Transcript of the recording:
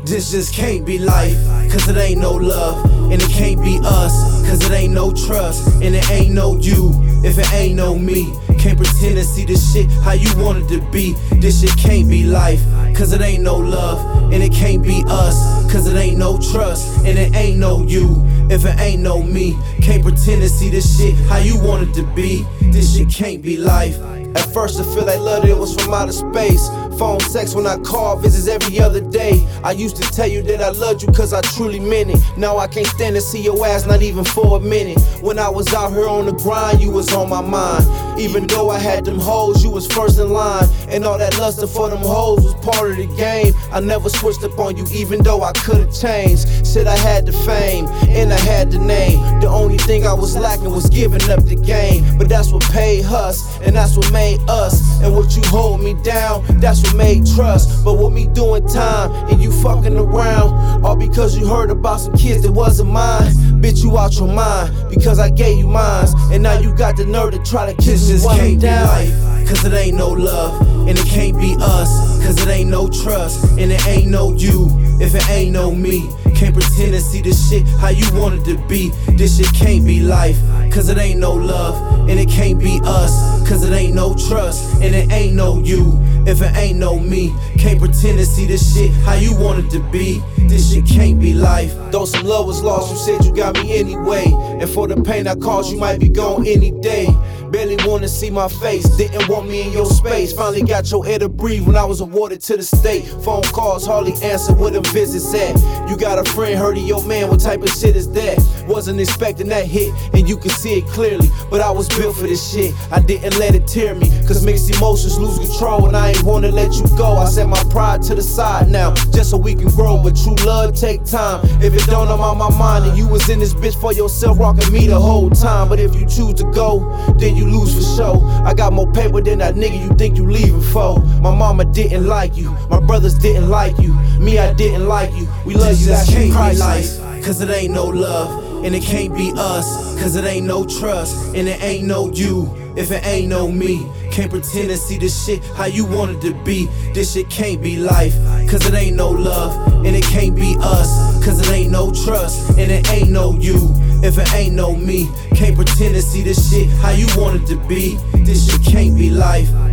This just can't be life, cause it ain't no love. And it can't be us, cause it ain't no trust. And it ain't no you, if it ain't no me. Can't pretend to see this shit how you want it to be. This shit can't be life, cause it ain't no love. And it can't be us, cause it ain't no trust. And it ain't no you, if it ain't no me. Can't pretend to see this shit how you want it to be. This shit can't be life. At first I feel like love it was from outer space. Phone sex when I call, visits every other day. I used to tell you that I loved you cause I truly meant it. Now I can't stand to see your ass, not even for a minute. When I was out here on the grind, you was on my mind. Even though I had them hoes, you was first in line. And all that lustin' for them hoes was part of the game. I never switched up on you even though I could've changed. Shit, I had the fame, and I had the name. The only thing I was lacking was giving up the game. But that's what paid us, and that's what made us. And what you hold me down, that's what made trust. But with me doing time, and you fucking around, all because you heard about some kids that wasn't mine. Bitch, you out your mind, because I gave you mines. And now you got the nerve to try to kiss me while I'm down. Life, cause it ain't no love, and it can't be us, cause it ain't no trust, and it ain't no you, if it ain't no me. Can't pretend to see this shit how you want it to be. This shit can't be life, cause it ain't no love, and it can't be us, cause it ain't no trust, and it ain't no you, if it ain't no me. Can't pretend to see this shit how you want it to be. This shit can't be life. Though some love was lost, you said you got me anyway. And for the pain I caused, you might be gone any day. Barely wanna see my face, didn't want me in your space. Finally got your air to breathe when I was awarded to the state. Phone calls hardly answer where them visits at. You got a friend, heard of your man, what type of shit is that? Wasn't expecting that hit, and you can see it clearly. But I was built for this shit, I didn't let it tear me. Cause mixed emotions lose control, and I ain't wanna let you go. I set my pride to the side now, just so we can grow. But true love take time. If it don't, I'm on my mind. And you was in this bitch for yourself, rocking me the whole time. But if you choose to go, then you lose for sure. I got more paper than that nigga you think you leaving for. My mama didn't like you, my brothers didn't like you, me, I didn't like you. We love you, that's priceless. Cause it ain't no love, and it can't be us, cause it ain't no trust, and it ain't no you, if it ain't no me. Can't pretend to see this shit how you want it to be. This shit can't be life, cause it ain't no love, and it can't be us, cause it ain't no trust, and it ain't no you, if it ain't no me. Can't pretend to see this shit how you want it to be. This shit can't be life.